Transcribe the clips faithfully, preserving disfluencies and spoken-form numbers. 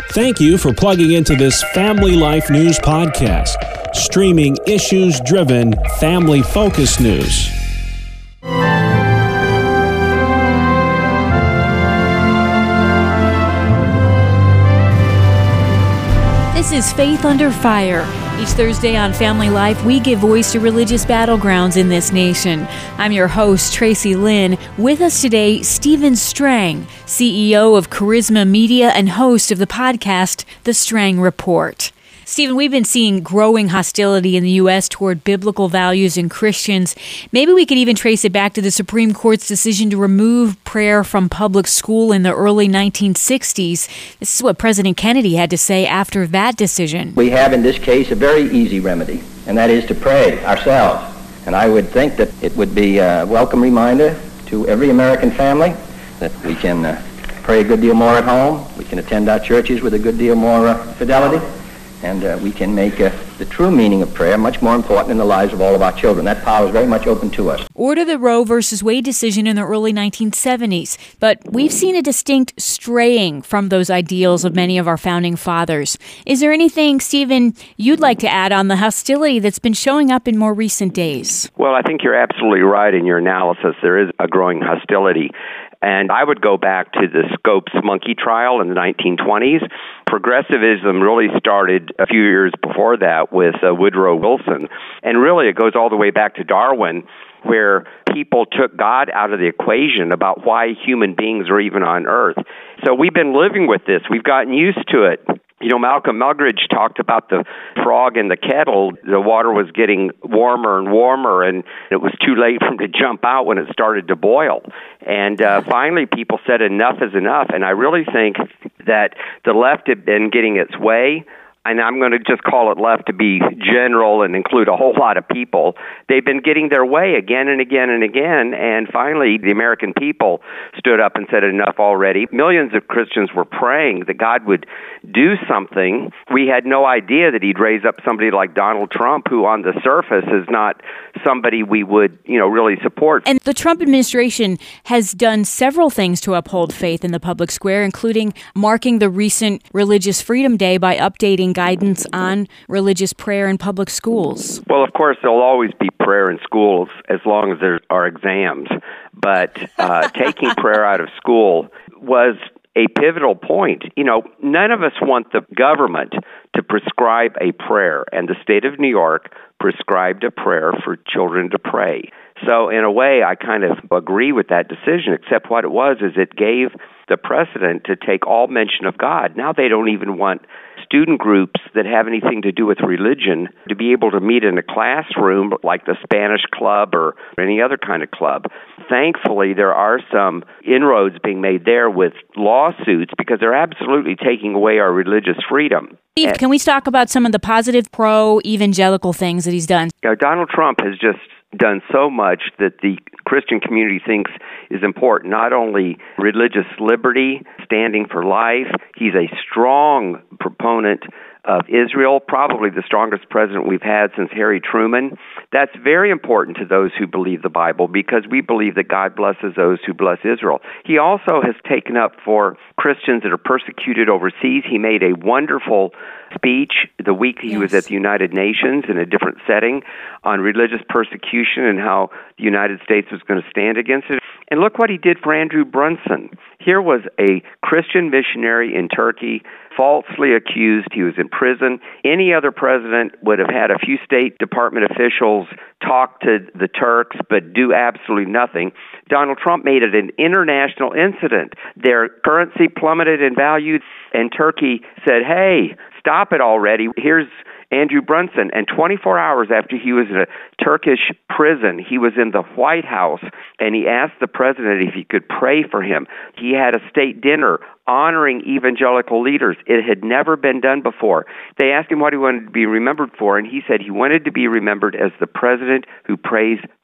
Thank you for plugging into this Family Life News podcast, streaming issues-driven, family-focused news. This is Faith Under Fire. Each Thursday on Family Life, we give voice to religious battlegrounds in this nation. I'm your host, Tracy Lynn. With us today, Stephen Strang, C E O of Charisma Media and host of the podcast, The Strang Report. Stephen, we've been seeing growing hostility in the U S toward biblical values and Christians. Maybe we could even trace it back to the Supreme Court's decision to remove prayer from public school in the early nineteen sixties. This is what President Kennedy had to say after that decision. We have in this case a very easy remedy, and that is to pray ourselves. And I would think that it would be a welcome reminder to every American family that we can uh, pray a good deal more at home, we can attend our churches with a good deal more uh, fidelity, and uh, we can make uh, the true meaning of prayer much more important in the lives of all of our children. That power is very much open to us. Order the Roe versus Wade decision in the early nineteen seventies, but we've seen a distinct straying from those ideals of many of our founding fathers. Is there anything, Stephen, you'd like to add on the hostility that's been showing up in more recent days? Well, I think you're absolutely right in your analysis. There is a growing hostility. And I would go back to the Scopes monkey trial in the nineteen twenties. Progressivism really started a few years before that with uh, Woodrow Wilson. And really it goes all the way back to Darwin, where people took God out of the equation about why human beings are even on Earth. So we've been living with this. We've gotten used to it. You know, Malcolm Muggeridge talked about the frog in the kettle. The water was getting warmer and warmer, and it was too late for him to jump out when it started to boil. And uh, finally, people said enough is enough. And I really think that the left had been getting its way. And I'm going to just call it left to be general and include a whole lot of people. They've been getting their way again and again and again, and finally the American people stood up and said enough already. Millions of Christians were praying that God would do something. We had no idea that he'd raise up somebody like Donald Trump, who on the surface is not somebody we would, you know, really support. And the Trump administration has done several things to uphold faith in the public square, including marking the recent Religious Freedom Day by updating guidance on religious prayer in public schools. Well, of course, there'll always be prayer in schools as long as there are exams. But uh, taking prayer out of school was a pivotal point. You know, none of us want the government to prescribe a prayer, and the state of New York prescribed a prayer for children to pray. So in a way, I kind of agree with that decision, except what it was is it gave the precedent to take all mention of God. Now they don't even want student groups that have anything to do with religion to be able to meet in a classroom like the Spanish Club or any other kind of club. Thankfully, there are some inroads being made there with lawsuits because they're absolutely taking away our religious freedom. Steve, can we talk about some of the positive pro-evangelical things that he's done? You know, Donald Trump has just done so much that the Christian community thinks is important. Not only religious liberty, standing for life, he's a strong proponent of Israel, probably the strongest president we've had since Harry Truman. That's very important to those who believe the Bible because we believe that God blesses those who bless Israel. He also has taken up for Christians that are persecuted overseas. He made a wonderful speech the week he yes. was at the United Nations in a different setting on religious persecution and how the United States was going to stand against it. And look what he did for Andrew Brunson. Here was a Christian missionary in Turkey, falsely accused. He was in prison. Any other president would have had a few State Department officials talk to the Turks but do absolutely nothing. Donald Trump made it an international incident. Their currency plummeted in value, and Turkey said, hey, stop it already. Here's Andrew Brunson. And twenty-four hours after he was in a Turkish prison, he was in the White House, and he asked the president if he could pray for him. He had a state dinner honoring evangelical leaders. It had never been done before. They asked him what he wanted to be remembered for, and he said he wanted to be remembered as the president who prays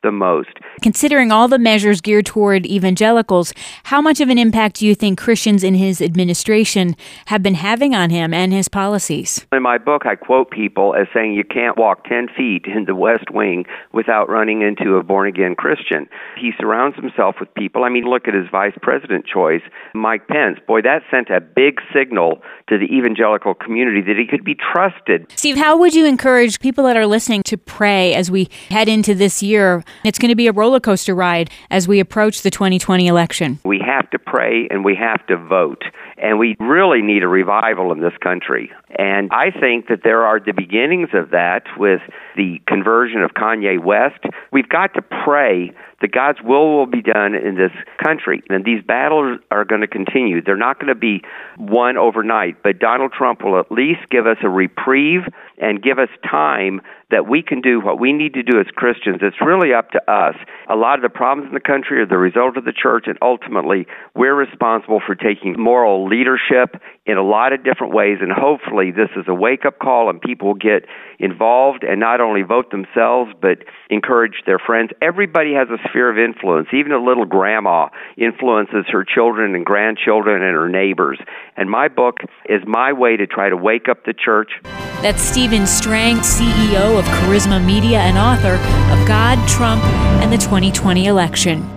the most. Considering all the measures geared toward evangelicals, how much of an impact do you think Christians in his administration have been having on him and his policies? In my book, I quote people as saying you can't walk ten feet in the West Wing without running into a born-again Christian. He surrounds himself with people. I mean, look at his vice president choice, Mike Pence. Boy, that sent a big signal to the evangelical community that he could be trusted. Steve, how would you encourage people that are listening to pray as we head into this year? It's going to be a roller coaster ride as we approach the twenty twenty election. We have to pray and we have to vote. And we really need a revival in this country. And I think that there are the beginnings of that with the conversion of Kanye West. We've got to pray that God's will will be done in this country. And these battles are going to continue. They're not going to be won overnight, but Donald Trump will at least give us a reprieve and give us time that we can do what we need to do as Christians. It's really up to us. A lot of the problems in the country are the result of the church, and ultimately we're responsible for taking moral leadership in a lot of different ways, and hopefully this is a wake-up call and people will get involved and not only vote themselves, but encourage their friends. Everybody has a sphere of influence. Even a little grandma influences her children and grandchildren and her neighbors. And my book is my way to try to wake up the church. That's Stephen Strang, C E O of Charisma Media and author of God, Trump, and the twenty twenty Election.